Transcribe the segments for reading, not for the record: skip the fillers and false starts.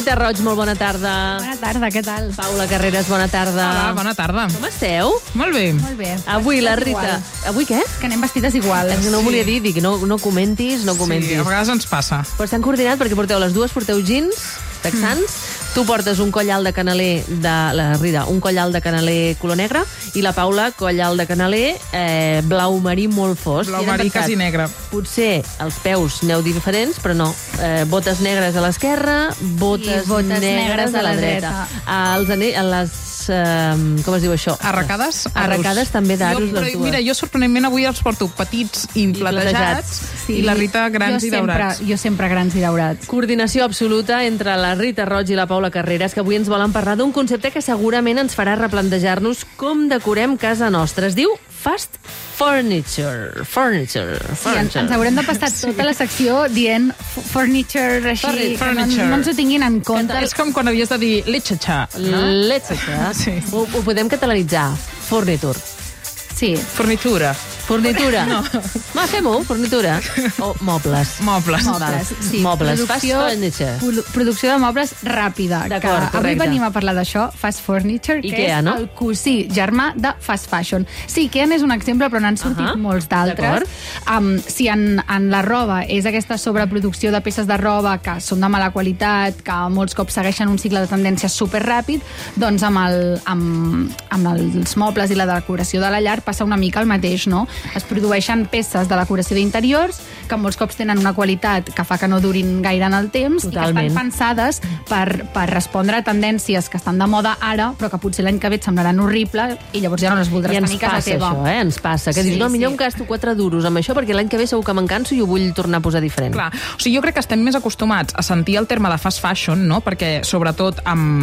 Rita Roig, molt bona tarda. Bona tarda, què tal? Paula Carreras, bona tarda. Hola, bona tarda. Com esteu? Molt bé. Molt bé. Avui la Vestides Rita... igual. Avui què? Que anem vestides iguals. No ho volia dir, dic, no comentis, no comentis. Sí, a vegades ens passa. Però estan coordinat perquè les dues porteu jeans texans, tu portes un coll alt de canaler de la Rita, un coll alt de canaler color negre, i la Paula coll alt de canaler blau marí molt fosc. Blau marí quasi negre. Potser els peus aneu diferents, però no. Botes negres a l'esquerra, botes negres a la dreta. Com es diu això? Arracades? Arracades també d'aros, les dues. Mira, jo sorprenentment avui els porto petits i platejats, sí. I la Rita grans i daurats. Jo sempre grans i daurats. Coordinació absoluta entre la Rita Roig i la Paula Carreras, que avui ens volen parlar d'un concepte que segurament ens farà replantejar-nos com decorem casa nostra. Es diu fast furniture. Sí, ens haurem de passar tota la secció dient furniture així, que no ens ho tinguin en compte. És com quan havies de dir letxatxa. Letxatxa? Sí. Ho podem catalanitzar. Furniture. Sí. Fornitura. No. Va, fem-ho, fornitura. O mobles. Mobles. Sí. Mobles. Fast furniture. Producció de mobles ràpida. D'acord, correcte. Avui venim a parlar d'això, fast furniture, que Ikea, és no? el cosí germà de fast fashion. Sí, Ikea és un exemple, però n'han sortit molts d'altres. Si en la roba és aquesta sobreproducció de peces de roba que són de mala qualitat, que molts cops segueixen un cicle de tendència superràpid, doncs amb els mobles i la decoració de la llar passa una mica el mateix, no? Es produeixen peces de decoració d'interiors que molts cops tenen una qualitat que fa que no durin gaire en el temps. Totalment. I que estan pensades per respondre a tendències que estan de moda ara, però que potser l'any que ve et semblaran horribles i llavors ja no les voldràs tenir a casa teva. Això, ens passa, que dius, no, millor em gasto 4 duros amb això perquè l'any que ve segur que me'n canso i ho vull tornar a posar diferent. Clar, o sigui, jo crec que estem més acostumats a sentir el terme de fast fashion, no? Perquè sobretot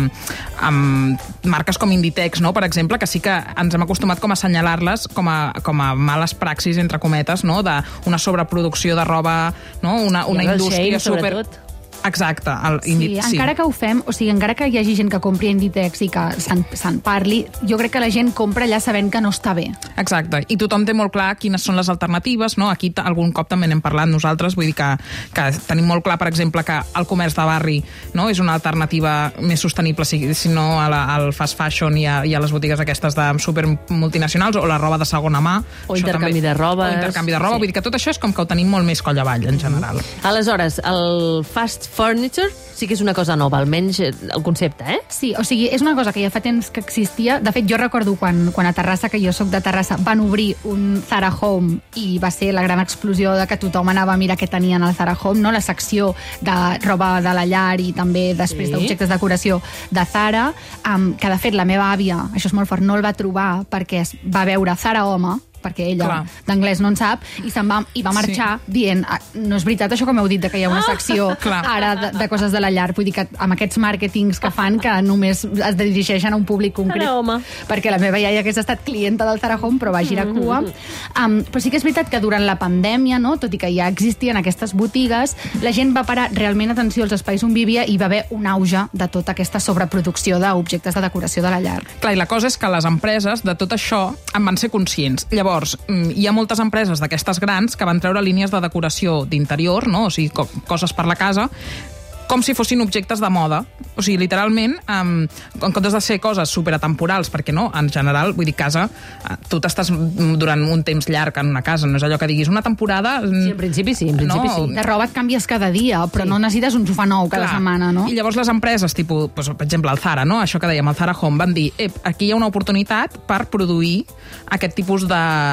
amb marques com Inditex, no? Per exemple, que sí que ens hem acostumat com a assenyalar-les com a males praxis, entre cometes, no? D'una sobreproducció de roba, no? Una indústria super... Sobretot. Exacte. Encara que ho fem, o sigui, encara que hi hagi gent que compri Inditex i que se'n parli, jo crec que la gent compra allà sabent que no està bé. Exacte. I tothom té molt clar quines són les alternatives, no? Aquí algun cop també n'hem parlat nosaltres, vull dir que tenim molt clar, per exemple, que el comerç de barri, no? És una alternativa més sostenible, si no al fast fashion i a les botigues aquestes de super multinacionals, o la roba de segona mà. O intercanvi de roba. Vull dir que tot això és com que ho tenim molt més coll avall, en general. Aleshores, el fast furniture sí que és una cosa nova, almenys el concepte, eh? Sí, o sigui, és una cosa que ja fa temps que existia. De fet, jo recordo quan a Terrassa, que jo sóc de Terrassa, van obrir un Zara Home i va ser la gran explosió de que tothom anava a mirar què tenien al Zara Home, no? La secció de roba de la llar i també després d'objectes de decoració de Zara, que de fet la meva àvia, això és molt fort, no el va trobar perquè es va veure Zara Home, perquè ella d'anglès no en sap, i va marxar dient, no és veritat això que m'heu dit, que hi ha una secció ara de coses de la llar. Vull dir que amb aquests màrquetings que fan que només es dirigeixen a un públic concret, perquè la meva iaia hagués estat clienta del Zara Home però va girar cua. Però sí que és veritat que durant la pandèmia, no, tot i que ja existien aquestes botigues, la gent va parar realment atenció als espais on vivia i va haver un auge de tota aquesta sobreproducció d'objectes de decoració de la llar. Clar, i la cosa és que les empreses de tot això en van ser conscients. Llavors, hi ha moltes empreses d'aquestes grans que van treure línies de decoració d'interior, no? O sigui, coses per la casa, com si fossin objectes de moda. O sigui, literalment, en comptes de ser coses superatemporals, perquè no, en general, vull dir, casa, tu t'estàs durant un temps llarg en una casa, no és allò que diguis una temporada... Sí, en principi sí. De roba et canvies cada dia, però no necessites un sofà nou cada setmana, no? I llavors les empreses, tipus, per exemple, el Zara, no? Això que dèiem, el Zara Home, van dir, aquí hi ha una oportunitat per produir aquest tipus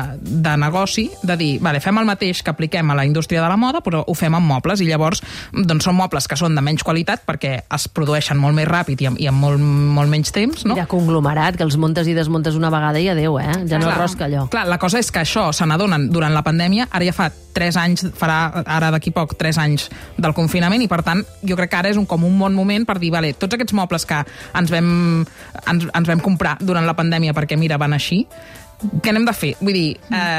de negoci, de dir, vale, fem el mateix que apliquem a la indústria de la moda, però ho fem amb mobles, i llavors doncs, són mobles que són de menys qualitat perquè es produeixen molt més ràpid i amb molt menys temps, no? Mira, conglomerat, que els muntes i desmuntes una vegada i adéu, ja no rosca allò. Clar, la cosa és que això se n'adonen durant la pandèmia, ara ja fa 3 anys, farà ara d'aquí poc 3 anys del confinament, i per tant jo crec que ara és com un bon moment per dir, vale, tots aquests mobles que ens vam comprar durant la pandèmia perquè mira, van així, què n'hem de fer? Vull dir,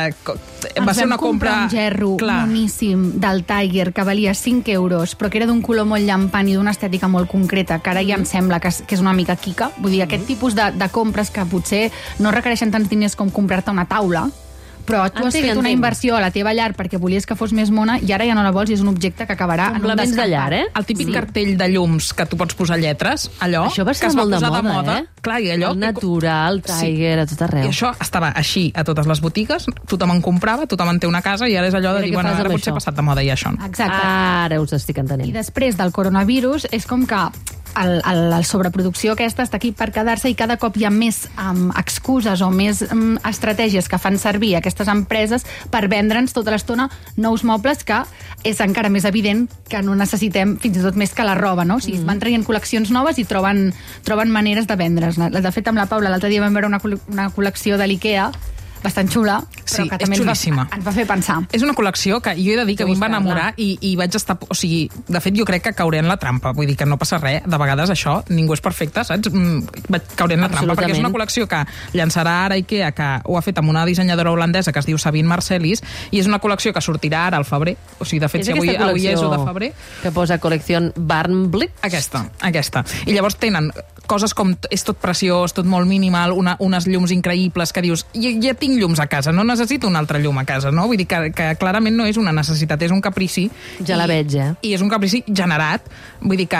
va ser una compra... un gerro moníssim del Tiger que valia 5 euros, però que era d'un color molt llampant i d'una estètica molt concreta, que ara ja em sembla que és una mica quica. Vull dir, aquest tipus de compres que potser no requereixen tants diners com comprar-te una taula, però tu has fet una inversió a la teva llar perquè volies que fos més mona i ara ja no la vols i és un objecte que acabarà en un de llar, El típic cartell de llums que tu pots posar lletres, allò això va ser que es va molt posar de moda. Clar, i allò, el natural, Tiger, a tot arreu. I això estava així a totes les botigues, tothom en comprava, totothom en té una casa i ara és allò de dir, bueno, ara potser ha passat de moda i això. Exacte. Ara us estic entenent. I després del coronavirus és com que la sobreproducció aquesta està aquí per quedar-se i cada cop hi ha més excuses o més estratègies que fan servir aquestes empreses per vendre'ns tota l'estona nous mobles que és encara més evident que no necessitem fins i tot més que la roba, no? O sigui, van traient col·leccions noves i troben maneres de vendre's. De fet, amb la Paula l'altre dia vam veure una col·lecció de l'IKEA bastant xula, però que també ens va fer pensar. És una col·lecció que jo he de dir que a mi em va enamorar i vaig estar... O sigui, de fet, jo crec que cauré en la trampa. Vull dir que no passa res. De vegades això, ningú és perfecte, saps? Cauré en la trampa, perquè és una col·lecció que llançarà ara IKEA, que ho ha fet amb una dissenyadora holandesa que es diu Sabine Marcelis, i és una col·lecció que sortirà ara al febrer. O sigui, de fet, si avui és 1 de febrer... Que posa col·lecció Barnblick. Aquesta. I llavors tenen coses com és tot preciós, tot molt minimal, unes llums increïbles que dius, ja tinc llums a casa, no necessito un altre llum a casa, no? Vull dir que clarament no és una necessitat, és un caprici. Ja la veig, I és un caprici generat, vull dir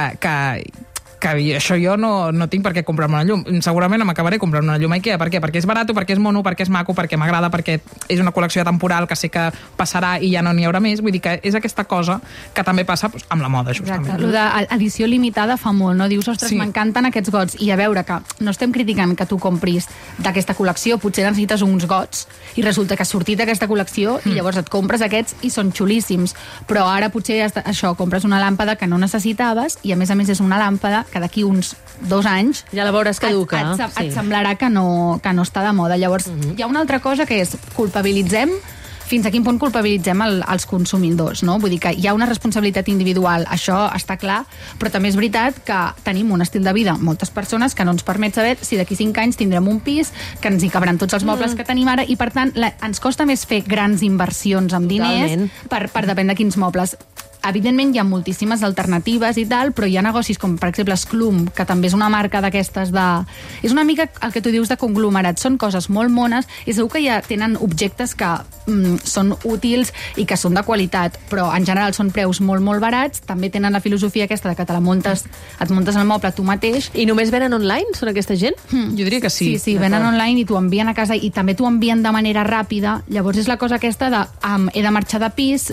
que això jo no tinc per què comprar-me una llum. Segurament m'acabaré comprant una llum IKEA. Per què? Perquè és barat, perquè és mono, perquè és maco, perquè m'agrada, perquè és una col·lecció temporal que sé que passarà i ja no n'hi haurà més. Vull dir que és aquesta cosa que també passa amb la moda, justament. Exacte. Lo d'edició limitada fa molt, no? Dius, ostres, m'encanten aquests gots. I a veure, que no estem criticant que tu compris d'aquesta col·lecció, potser necessites uns gots i resulta que ha sortit aquesta col·lecció i llavors et compres aquests i són xulíssims. Però ara potser això, compres una làmpada que no necessitaves i a més és una làmpada que d'aquí uns 2 anys ja la veuràs caduca. Et semblarà que no està de moda. Llavors, hi ha una altra cosa que és culpabilitzem. Fins a quin punt culpabilitzem els consumidors, no? Vull dir que hi ha una responsabilitat individual, això està clar, però també és veritat que tenim un estil de vida, moltes persones, que no ens permet saber si d'aquí 5 anys tindrem un pis, que ens hi cabran tots els mobles que tenim ara, i per tant ens costa més fer grans inversions amb diners per depèn de quins mobles. Evidentment hi ha moltíssimes alternatives i tal, però hi ha negocis com, per exemple, Schlum, que també és una marca d'aquestes de... És una mica el que tu dius de conglomerat. Són coses molt mones i segur que ja tenen objectes que són útils i que són de qualitat, però en general són preus molt, molt barats. També tenen la filosofia aquesta de que et muntes el moble tu mateix. I només venen online? Són aquesta gent? Jo diria que sí. Sí, venen online i t'ho envien a casa i també t'ho envien de manera ràpida. Llavors és la cosa aquesta de he de marxar de pis,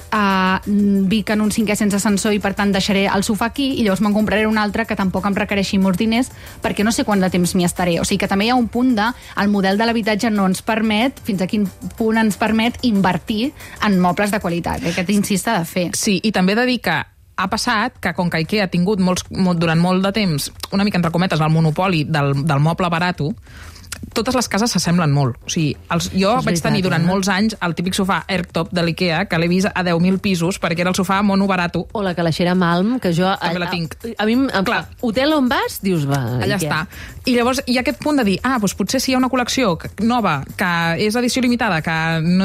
vic en un 5è sense ascensor i per tant deixaré el sofà aquí i llavors me'n compraré un altre que tampoc em requereixi molts diners perquè no sé quant de temps m'hi estaré. O sigui que també hi ha un punt el model de l'habitatge no ens permet, fins a quin punt ens permet invertir en mobles de qualitat. Aquest incís s'ha de fer. Sí, i també he de dir que ha passat que, com que IKEA ha tingut durant molt de temps, una mica entre cometes, el monopoli del moble barato, totes les cases s'assemblen molt. O sigui, jo vaig tenir durant molts anys el típic sofà Airtop de l'IKEA, que l'he vist a 10.000 pisos, perquè era el sofà mono barato. O la calaixera Malm, que jo... També la tinc. A mi, hotel on vas, dius, va, allà està. I llavors hi ha aquest punt de dir, doncs potser si hi ha una col·lecció nova, que és edició limitada, que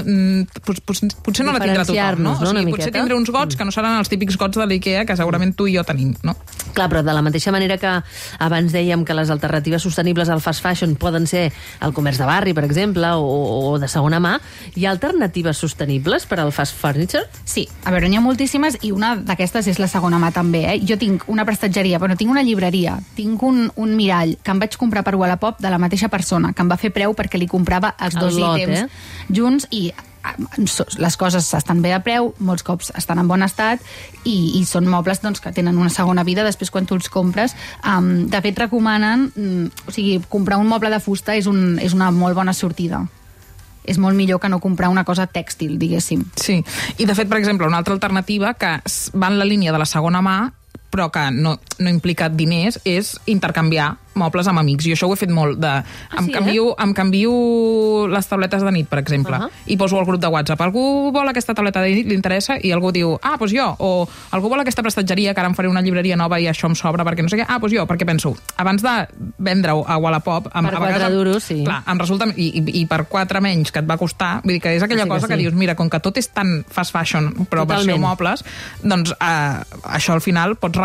potser no la tindrà tothom, no? O sigui, potser tindré uns gots que no seran els típics gots de l'IKEA que segurament tu i jo tenim, no? Clar, però de la mateixa manera que abans dèiem que les alternatives sostenibles al fast fashion poden ser el comerç de barri, per exemple, o de segona mà, hi ha alternatives sostenibles per al fast furniture? Sí, a veure, n'hi ha moltíssimes i una d'aquestes és la segona mà també. Jo tinc una prestatgeria, però tinc una llibreria, tinc un mirall que em vaig comprar per Wallapop de la mateixa persona, que em va fer preu perquè li comprava els dos ítems junts i les coses estan bé a preu, molts cops estan en bon estat i són mobles que tenen una segona vida després quan tu els compres. De fet, recomanen, o sigui, comprar un moble de fusta és una molt bona sortida. És molt millor que no comprar una cosa tèxtil, diguéssim. Sí, i de fet, per exemple, una altra alternativa que va en la línia de la segona mà, però que no implica diners, és intercanviar mobles amb amics. Jo això ho he fet molt. Em canvio les tauletes de nit, per exemple, i poso al grup de WhatsApp. Algú vol aquesta tauleta de nit, li interessa, i algú diu, doncs jo, o algú vol aquesta prestatgeria, que ara em faré una llibreria nova i això em sobra, perquè no sé què, doncs jo, perquè penso, abans de vendre-ho a Wallapop, per 4 duros, sí. Clar, em resulta, i per 4 menys que et va costar, vull dir que és aquella cosa que dius, mira, com que tot és tan fast fashion, però versió mobles, doncs això al final pots regalar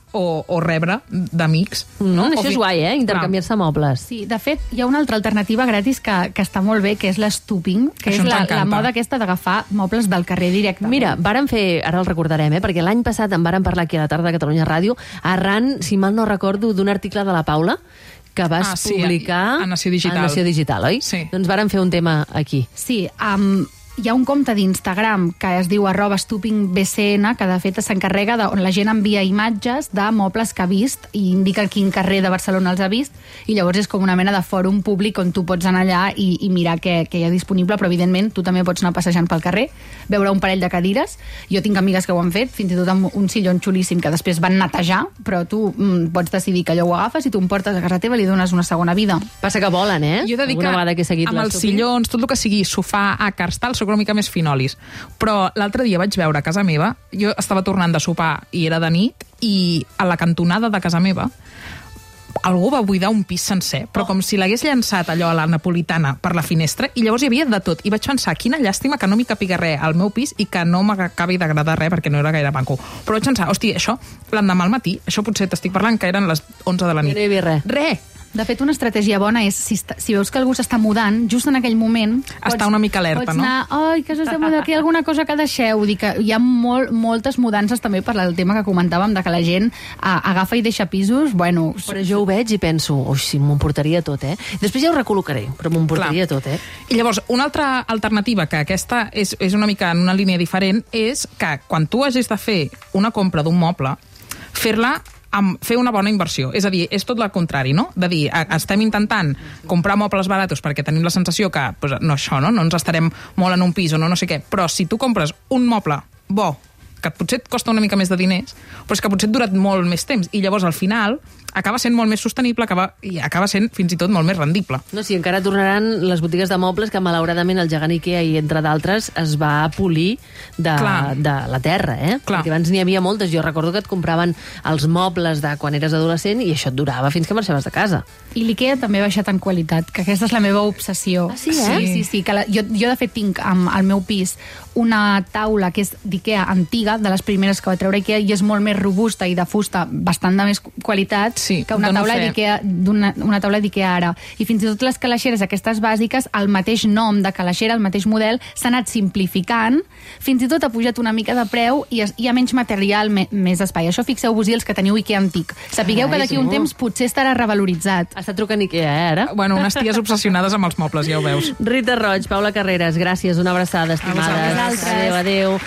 o rebre d'amics. No? Això és guai, intercanviar-se mobles. Sí, de fet, hi ha una altra alternativa gratis que està molt bé, que és l'stooping, que Això és la m'encanta. moda aquesta d'agafar mobles del carrer directament. Mira, vàrem fer, ara el recordarem, perquè l'any passat en vàrem parlar aquí a la tarda de Catalunya Ràdio, arran, si mal no recordo, d'un article de la Paula que vas publicar a Nació Digital. A Nació Digital, oi? Sí. Doncs vàrem fer un tema aquí. Sí, hi ha un compte d'Instagram que es diu @stoopingbcn, que de fet s'encarrega on la gent envia imatges de mobles que ha vist i indica quin carrer de Barcelona els ha vist, i llavors és com una mena de fòrum públic on tu pots anar allà i mirar què hi ha disponible, però evidentment tu també pots anar passejant pel carrer, veure un parell de cadires. Jo tinc amigues que ho han fet, fins i tot amb un sillon xulíssim que després van netejar, però tu pots decidir que allò ho agafes i tu em portes a casa teva i li dones una segona vida. Passa que volen, Jo he de dir alguna vegada que he seguit amb els l'stooping. sillons, tot el que sigui sofà, àcars, tal, soc una mica més finolis. Però l'altre dia vaig veure a casa meva, jo estava tornant de sopar i era de nit, i a la cantonada de casa meva algú va buidar un pis sencer, però com si l'hagués llançat allò a la napolitana per la finestra, i llavors hi havia de tot. I vaig pensar, quina llàstima que no m'hi capigui res al meu pis i que no m'acabi d'agradar res perquè no era gaire maco. Però vaig pensar, hòstia, això l'endemà al matí, això potser t'estic parlant que eren les 11 de la nit. No hi havia res. Res! De fet, una estratègia bona és, si veus que algú s'està mudant, just en aquell moment... Està una mica alerta, pots anar, ai, que s'està mudant, que hi ha alguna cosa que deixeu. Dic que hi ha moltes mudances també per el tema que comentàvem, de que la gent agafa i deixa pisos, bueno... Però jo ho veig i penso, sí, m'ho emportaria tot, Després ja ho recol·locaré, però m'ho emportaria tot, I llavors, una altra alternativa, que aquesta és una mica en una línia diferent, és que quan tu hagis de fer una compra d'un moble, fer una bona inversió. És a dir, és tot el contrari, no? De dir, estem intentant comprar mobles baratos perquè tenim la sensació que no ens estarem molt en un pis o no sé què, però si tu compres un moble bo, que potser et costa una mica més de diners, però és que potser et dura molt més temps, i llavors al final acaba sent molt més sostenible i acaba sent fins i tot molt més rendible. No, sí, encara tornaran les botigues de mobles que malauradament el gegant Ikea i entre d'altres es va polir de la terra, Clar. Perquè abans n'hi havia moltes. Jo recordo que et compraven els mobles de quan eres adolescent i això et durava fins que marxaves de casa. I l'Ikea també ha baixat en qualitat, que aquesta és la meva obsessió. Ah, sí, Sí, que jo de fet tinc al meu pis una taula que és d'Ikea antiga, de les primeres que va treure Ikea, i és molt més robusta i de fusta, bastant de més qualitat, que una taula d'Ikea ara. I fins i tot les calaixeres aquestes bàsiques, el mateix nom de calaixera, el mateix model, s'ha anat simplificant, fins i tot ha pujat una mica de preu i hi ha menys material, més espai. Això fixeu-vos-hi els que teniu Ikea antic. Sapigueu que d'aquí un temps potser estarà revaloritzat. Està trucant Ikea, ara? Bueno, unes ties obsessionades amb els mobles, ja ho veus. Rita Roig, Paula Carreras, gràcies, una abraçada, estimades. A vosaltres. Adéu.